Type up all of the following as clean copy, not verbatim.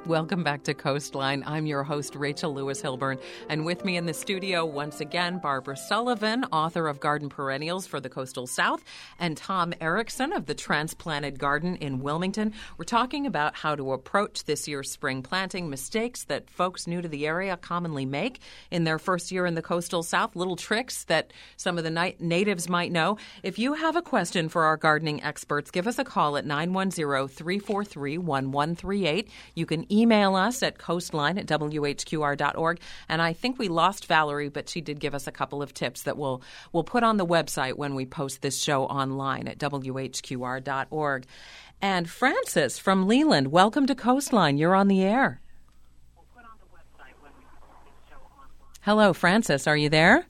Welcome back to Coastline. I'm your host, Rachel Lewis Hilburn, and with me in the studio once again, Barbara Sullivan, author of Garden Perennials for the Coastal South, and Tom Erickson of the Transplanted Garden in Wilmington. We're talking about how to approach this year's spring planting, mistakes that folks new to the area commonly make in their first year in the Coastal South, little tricks that some of the natives might know. If you have a question for our gardening experts, give us a call at 910-343-1138. You can email us at coastline@whqr.org. And I think we lost Valerie, but she did give us a couple of tips that we'll put on the website when we post this show online at whqr.org. And Francis from Leland, welcome to Coastline. You're on the air. We'll put on the website when we post this show online. Hello, Francis. Are you there?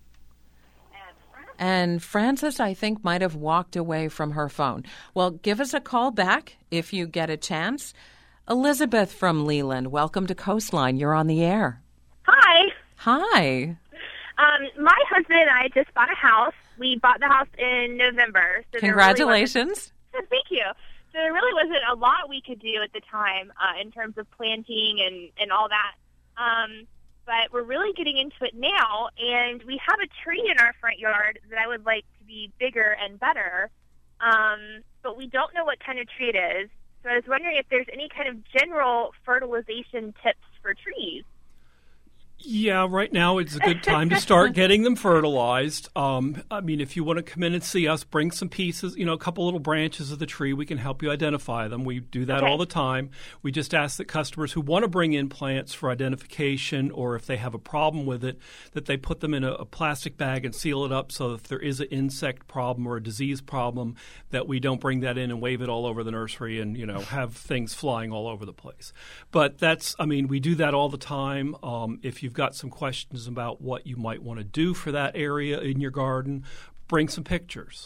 And Francis, I think, might have walked away from her phone. Well, give us a call back if you get a chance. Elizabeth from Leland, welcome to Coastline. You're on the air. Hi. Hi. My husband and I just bought a house. We bought the house in November. So Congratulations. Thank you. So there really wasn't a lot we could do at the time in terms of planting and all that. But we're really getting into it now, and we have a tree in our front yard that I would like to be bigger and better. But we don't know what kind of tree it is. So I was wondering if there's any kind of general fertilization tips for trees. Yeah, right now it's a good time to start getting them fertilized. I mean, if you want to come in and see us, bring some pieces, a couple little branches of the tree. We can help you identify them. We do that all the time. We just ask that customers who want to bring in plants for identification, or if they have a problem with it, that they put them in a plastic bag and seal it up, so if there is an insect problem or a disease problem, that we don't bring that in and wave it all over the nursery and, have things flying all over the place. But we do that all the time. If you've got some questions about what you might want to do for that area in your garden, bring some pictures.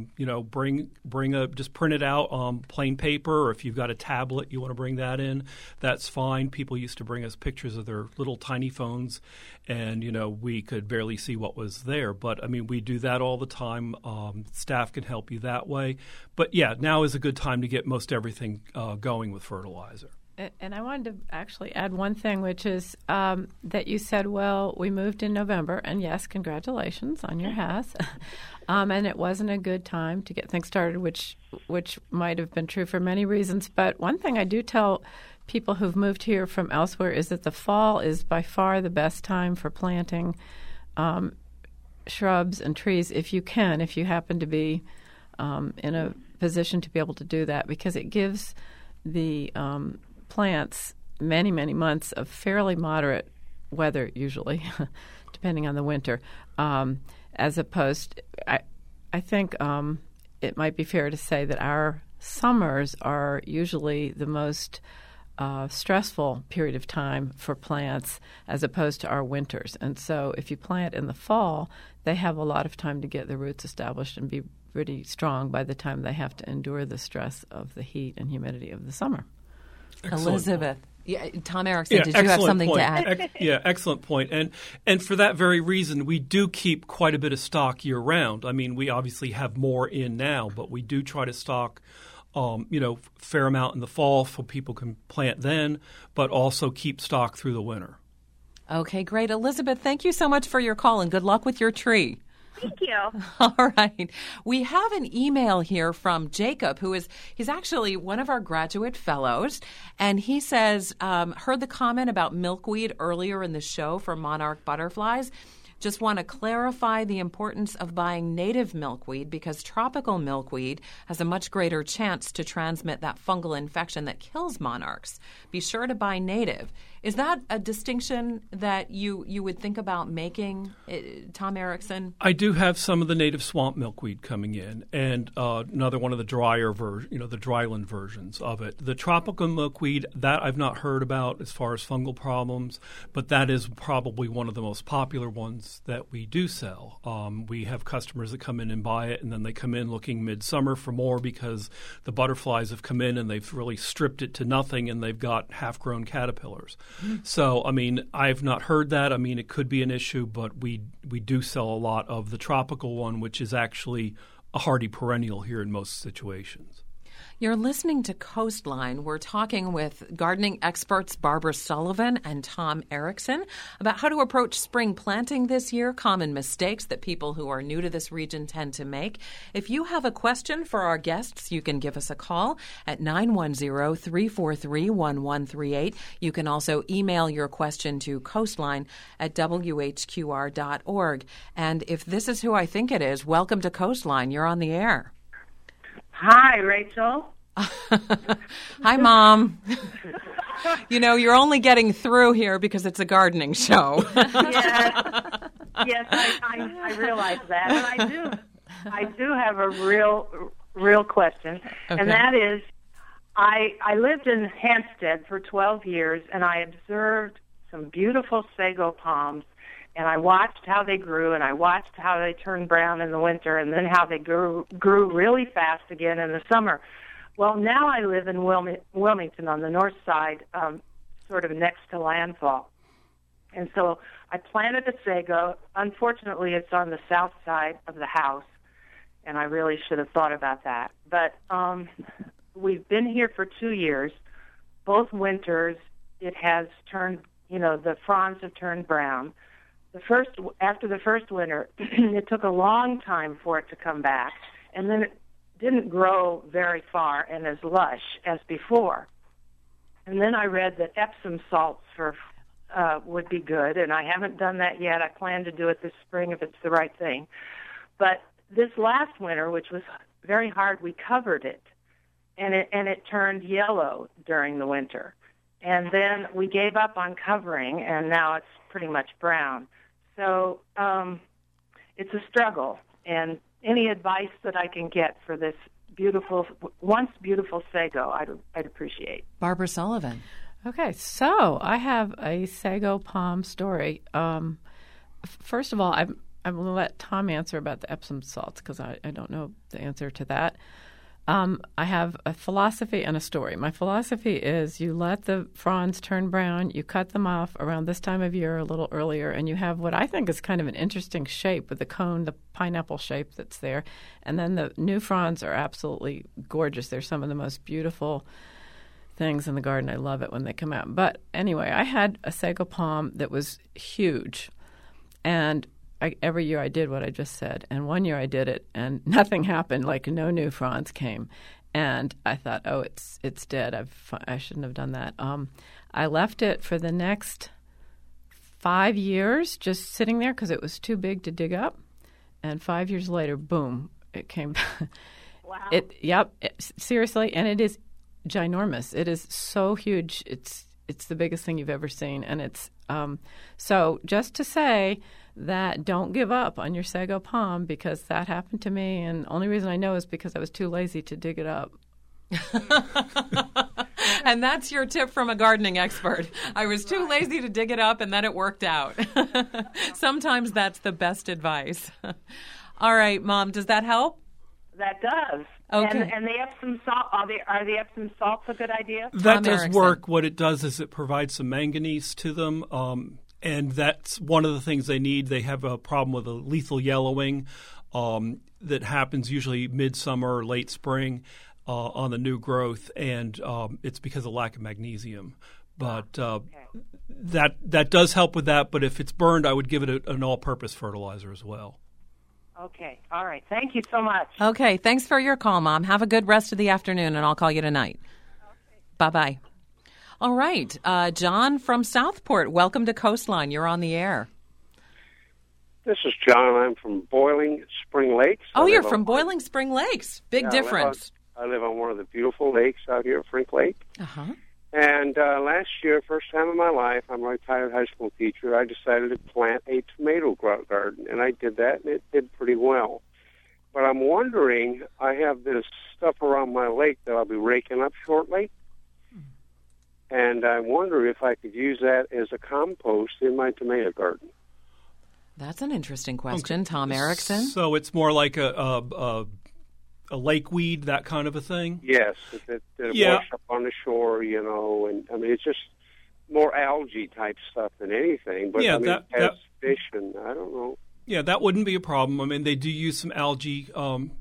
Just print it out on plain paper, or if you've got a tablet you want to bring that in, that's fine. People used to bring us pictures of their little tiny phones, and we could barely see what was there. But we do that all the time. Staff can help you that way. But yeah, now is a good time to get most everything going with fertilizer. And I wanted to actually add one thing, which is that you said, well, we moved in November, and yes, congratulations on your house. And it wasn't a good time to get things started, which might have been true for many reasons. But one thing I do tell people who've moved here from elsewhere is that the fall is by far the best time for planting shrubs and trees, if you happen to be in a position to be able to do that, because it gives the plants many, many months of fairly moderate weather, usually, depending on the winter, as opposed I think it might be fair to say that our summers are usually the most stressful period of time for plants as opposed to our winters. And so if you plant in the fall, they have a lot of time to get the roots established and be pretty strong by the time they have to endure the stress of the heat and humidity of the summer. Excellent Elizabeth. Yeah, Tom Erickson, did you have something to add? Excellent point. And for that very reason, we do keep quite a bit of stock year-round. We obviously have more in now, but we do try to stock fair amount in the fall so people can plant then, but also keep stock through the winter. Okay, great. Elizabeth, thank you so much for your call, and good luck with your tree. Thank you. All right. We have an email here from Jacob, he's actually one of our graduate fellows, and he says, heard the comment about milkweed earlier in the show for monarch butterflies. Just want to clarify the importance of buying native milkweed because tropical milkweed has a much greater chance to transmit that fungal infection that kills monarchs. Be sure to buy native. Is that a distinction that you would think about making, Tom Erickson? I do have some of the native swamp milkweed coming in, and another one of the drier the dryland versions of it. The tropical milkweed, that I've not heard about as far as fungal problems, but that is probably one of the most popular ones that we do sell. We have customers that come in and buy it, and then they come in looking midsummer for more because the butterflies have come in and they've really stripped it to nothing, and they've got half-grown caterpillars. So, I've not heard that. It could be an issue, but we do sell a lot of the tropical one, which is actually a hardy perennial here in most situations. You're listening to Coastline. We're talking with gardening experts Barbara Sullivan and Tom Erickson about how to approach spring planting this year, common mistakes that people who are new to this region tend to make. If you have a question for our guests, you can give us a call at 910-343-1138. You can also email your question to coastline@whqr.org. And if this is who I think it is, welcome to Coastline. You're on the air. Hi, Rachel. Hi, Mom. You know, you're only getting through here because it's a gardening show. Yes, I realize that. And I do have a real question. Okay. And that is, I lived in Hampstead for 12 years, and I observed some beautiful sago palms. And I watched how they grew, and I watched how they turned brown in the winter, and then how they grew really fast again in the summer. Well, now I live in Wilmington on the north side, sort of next to landfall. And so I planted a sago. Unfortunately, it's on the south side of the house, and I really should have thought about that. But we've been here for 2 years. Both winters, it has turned, the fronds have turned brown. After the first winter, it took a long time for it to come back, and then it didn't grow very far and as lush as before. And then I read that Epsom salts would be good, and I haven't done that yet. I plan to do it this spring if it's the right thing. But this last winter, which was very hard, we covered it, and it turned yellow during the winter. And then we gave up on covering, and now it's pretty much brown. So it's a struggle, and any advice that I can get for this once beautiful sago, I'd appreciate. Barbara Sullivan. Okay, so I have a sago palm story. First of all, I'm going to let Tom answer about the Epsom salts because I don't know the answer to that. I have a philosophy and a story. My philosophy is you let the fronds turn brown, you cut them off around this time of year a little earlier, and you have what I think is kind of an interesting shape with the cone, the pineapple shape that's there. And then the new fronds are absolutely gorgeous. They're some of the most beautiful things in the garden. I love it when they come out. But anyway, I had a sago palm that was huge, and every year I did what I just said, and one year I did it, and nothing happened. Like no new fronds came, and I thought, oh, it's dead. I shouldn't have done that. I left it for the next 5 years, just sitting there because it was too big to dig up. And 5 years later, boom, it came. Wow. Seriously, and it is ginormous. It is so huge. It's the biggest thing you've ever seen, and it's so just to say that don't give up on your sago palm because that happened to me, and the only reason I know is because I was too lazy to dig it up. And that's your tip from a gardening expert. I was too lazy to dig it up, and then it worked out. Sometimes that's the best advice. All right, Mom, does that help? That does. Okay. And the Epsom salt, are the Epsom salts a good idea? That does work. What it does is it provides some manganese to them, and that's one of the things they need. They have a problem with a lethal yellowing that happens usually midsummer or late spring on the new growth, and it's because of lack of magnesium. But that does help with that. But if it's burned, I would give it an all-purpose fertilizer as well. Okay. All right. Thank you so much. Okay. Thanks for your call, Mom. Have a good rest of the afternoon, and I'll call you tonight. Okay. Bye-bye. All right. John from Southport, welcome to Coastline. You're on the air. This is John. I'm from Boiling Spring Lakes. Oh, you're from Boiling Spring Lakes. Big difference. I live on one of the beautiful lakes out here at Frink Lake. Uh-huh. And last year, first time in my life, I'm a retired high school teacher, I decided to plant a tomato garden. And I did that, and it did pretty well. But I'm wondering, I have this stuff around my lake that I'll be raking up shortly. And I wonder if I could use that as a compost in my tomato garden. That's an interesting question. Okay. Tom Erickson? So it's more like a lake weed, that kind of a thing? Yes, it wash up on the shore, and I mean, it's just more algae type stuff than anything, but it has fish, and I don't know. Yeah, that wouldn't be a problem. I mean, they do use some algae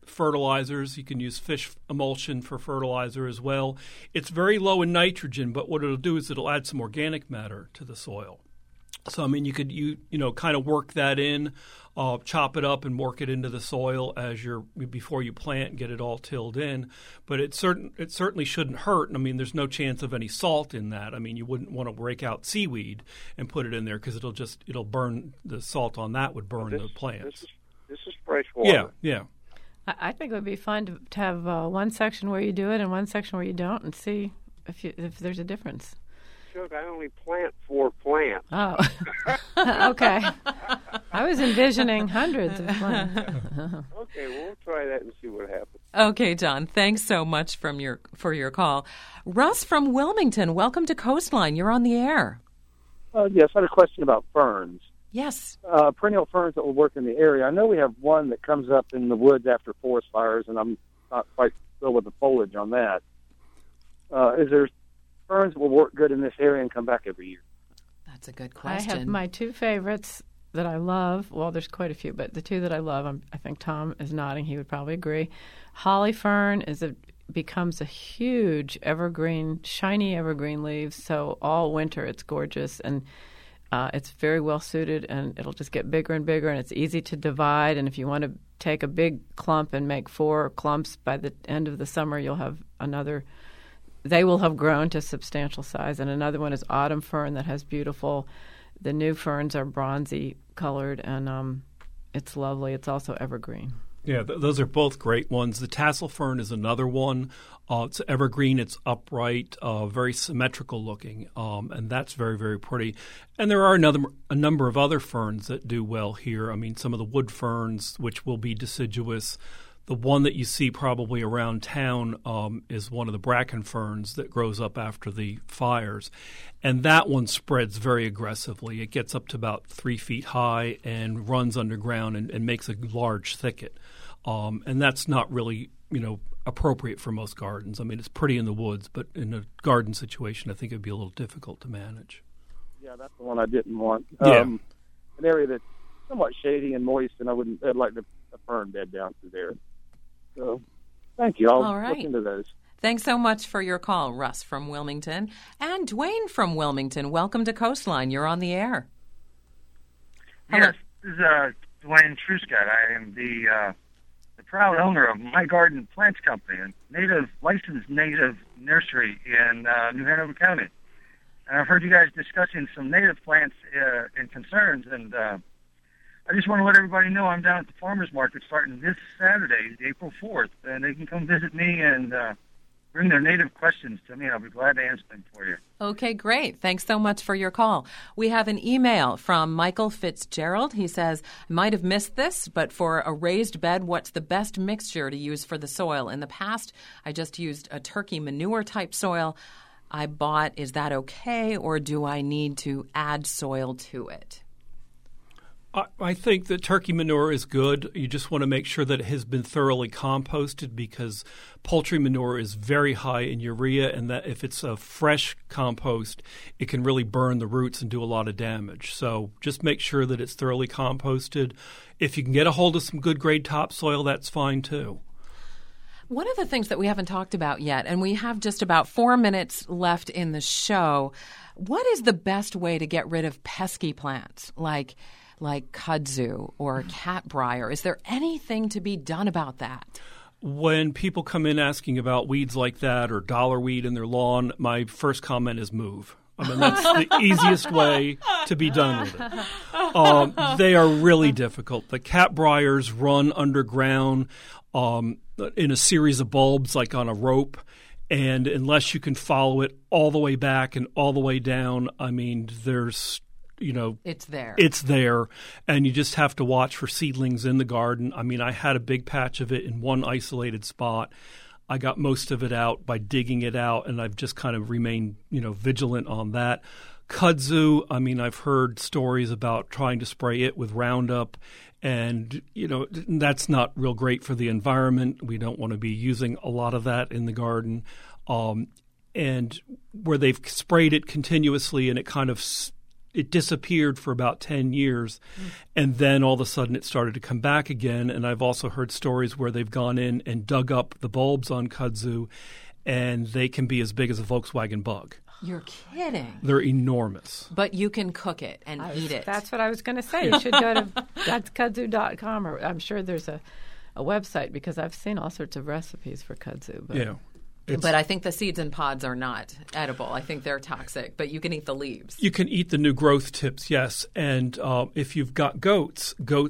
fertilizers. You can use fish emulsion for fertilizer as well. It's very low in nitrogen, but what it'll do is it'll add some organic matter to the soil. So, I mean, you could kind of work that in, chop it up and work it into the soil before you plant and get it all tilled in. But it certainly shouldn't hurt. I mean, there's no chance of any salt in that. I mean, you wouldn't want to break out seaweed and put it in there because it'll burn. The salt on that would burn the plants. This is fresh water. Yeah. I think it would be fun to have one section where you do it and one section where you don't, and see if there's a difference. Chuck, I only plant 4 plants. Oh, okay. I was envisioning hundreds of plants. Okay, we'll try that and see what happens. Okay, John, thanks so much for your call. Russ from Wilmington, welcome to Coastline. You're on the air. Yes, I had a question about ferns. Yes. Perennial ferns that will work in the area. I know we have one that comes up in the woods after forest fires, and I'm not quite thrilled with the foliage on that. Is there ferns that will work good in this area and come back every year? That's a good question. I have my 2 favorites that I love. Well, there's quite a few, but the 2 that I love, I think Tom is nodding. He would probably agree. Holly fern becomes a huge evergreen, shiny evergreen leaves. So all winter it's gorgeous, and it's very well suited, and it'll just get bigger and bigger, and it's easy to divide. And if you want to take a big clump and make 4 clumps, by the end of the summer you'll have another. They will have grown to substantial size. And another one is autumn fern that has beautiful. The new ferns are bronzy colored, and it's lovely. It's also evergreen. Yeah, those are both great ones. The tassel fern is another one. It's evergreen. It's upright, very symmetrical looking, and that's very, very pretty. And there are a number of other ferns that do well here. I mean, some of the wood ferns, which will be deciduous. The one that you see probably around town is one of the bracken ferns that grows up after the fires. And that one spreads very aggressively. It gets up to about 3 feet high and runs underground and makes a large thicket. And that's not really, appropriate for most gardens. I mean, it's pretty in the woods, but in a garden situation, I think it would be a little difficult to manage. Yeah, that's the one I didn't want. Yeah. An area that's somewhat shady and moist, and I'd like a fern bed down through there. So, thank you. I'll look into those. Thanks so much for your call, Russ from Wilmington. And Dwayne from Wilmington, welcome to Coastline. You're on the air. Yes, this is Dwayne Truscott. I am the proud owner of My Garden Plants Company, a licensed native nursery in New Hanover County. And I've heard you guys discussing some native plants and concerns, and I just want to let everybody know I'm down at the farmers market starting this Saturday, April 4th, and they can come visit me and bring their native questions to me. I'll be glad to answer them for you. Okay, great. Thanks so much for your call. We have an email from Michael Fitzgerald. He says, I might have missed this, but for a raised bed, what's the best mixture to use for the soil? In the past, I just used a turkey manure type soil I bought. Is that okay, or do I need to add soil to it? I think that turkey manure is good. You just want to make sure that it has been thoroughly composted, because poultry manure is very high in urea, and that if it's a fresh compost, it can really burn the roots and do a lot of damage. So just make sure that it's thoroughly composted. If you can get a hold of some good grade topsoil, that's fine too. One of the things that we haven't talked about yet, and we have just about 4 minutes left in the show, what is the best way to get rid of pesky plants like kudzu or catbrier? Is there anything to be done about that? When people come in asking about weeds like that or dollar weed in their lawn, my first comment is move. I mean, that's the easiest way to be done with it. They are really difficult. The catbriers run underground in a series of bulbs, like on a rope. And unless you can follow it all the way back and all the way down, I mean, it's there, and you just have to watch for seedlings in the garden. I mean, I had a big patch of it in one isolated spot. I got most of it out by digging it out, and I've just kind of remained, vigilant on that. Kudzu, I mean, I've heard stories about trying to spray it with Roundup, and, that's not real great for the environment. We don't want to be using a lot of that in the garden. And where they've sprayed it continuously and it kind of it disappeared for about 10 years, and then all of a sudden it started to come back again. And I've also heard stories where they've gone in and dug up the bulbs on kudzu, and they can be as big as a Volkswagen Bug. You're kidding. They're enormous. But you can cook it and eat it. That's what I was going to say. You should go to kudzu.com, or I'm sure there's a website, because I've seen all sorts of recipes for kudzu. But. Yeah. But I think the seeds and pods are not edible. I think they're toxic, but you can eat the leaves. You can eat the new growth tips, yes. And if you've got goats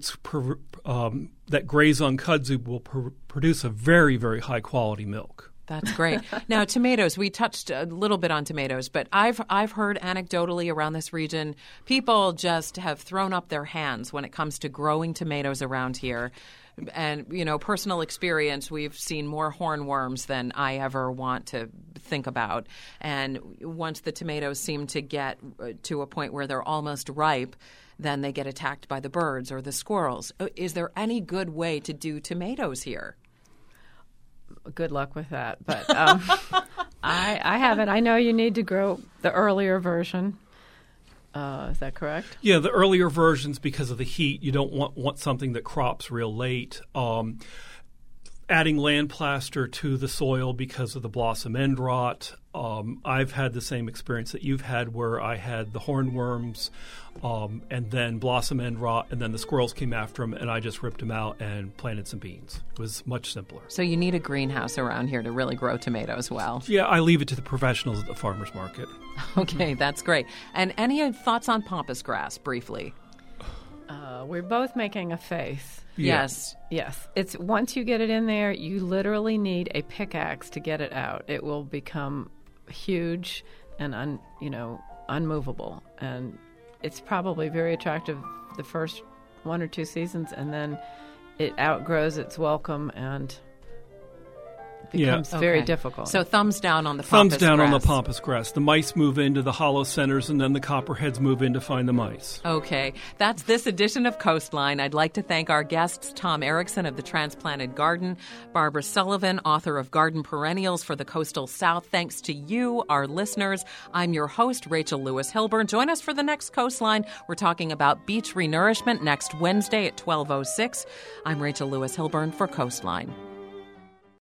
that graze on kudzu will produce a very, very high-quality milk. That's great. Now, tomatoes, we touched a little bit on tomatoes, but I've heard anecdotally around this region, people just have thrown up their hands when it comes to growing tomatoes around here. And, personal experience, we've seen more hornworms than I ever want to think about. And once the tomatoes seem to get to a point where they're almost ripe, then they get attacked by the birds or the squirrels. Is there any good way to do tomatoes here? Good luck with that. But I haven't. I know you need to grow the earlier version. Is that correct? Yeah, the earlier versions, because of the heat, you don't want something that crops real late. Adding land plaster to the soil because of the blossom end rot. I've had the same experience that you've had, where I had the hornworms and then blossom end rot, and then the squirrels came after them, and I just ripped them out and planted some beans. It was much simpler. So you need a greenhouse around here to really grow tomatoes well. Yeah, I leave it to the professionals at the farmer's market. Okay, that's great. And any thoughts on pampas grass, briefly? We're both making a face. Yeah. Yes. It's once you get it in there, you literally need a pickaxe to get it out. It will become huge and unmovable, and it's probably very attractive the first 1 or 2 seasons, and then it outgrows its welcome and becomes very difficult. So thumbs down on the pampas grass. Thumbs down on the pampas grass. The mice move into the hollow centers, and then the copperheads move in to find the mice. Okay. That's this edition of Coastline. I'd like to thank our guests, Tom Erickson of The Transplanted Garden, Barbara Sullivan, author of Garden Perennials for the Coastal South. Thanks to you, our listeners. I'm your host, Rachel Lewis Hilburn. Join us for the next Coastline. We're talking about beach renourishment next Wednesday at 12:06. I'm Rachel Lewis Hilburn for Coastline.